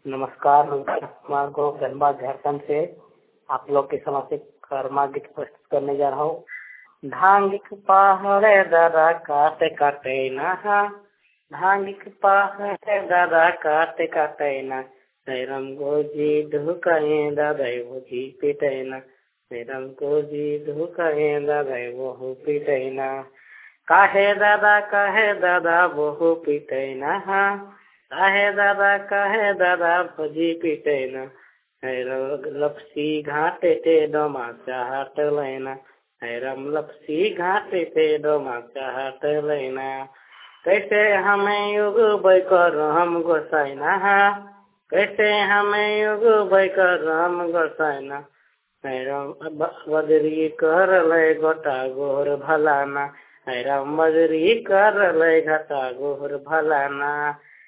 नमस्कार, मैं कुमार को धनबाद झारखंड से आप लोग के समक्ष एक कर्मा गीत प्रस्तुत करने जा रहा हूँ। धांगिक पहाड़े दादा काटे काटे नहा, धांगिक पहाड़े दादा काटे काटे ना, सैरम गोजी धुकाए दादा वो जी पिटे ना, सैरम गोजी धुकाए दादा वो पिटे ना, काहे दादा वो पिटे ना, काहे दादा भजी पिटे न, लपसी घाटे ते डोमा चाहट लेना, हैरम लपसी घाटे ते डोमा चाहट लेना, कैसे हमें युग बैकर हम गोसाइना, कैसे हमें युग बैकर हम गोसाइना, हैरम बदरी कर ले गोटा गोर भलाना, हैरम बदरी कर ले घटा गोर भलाना,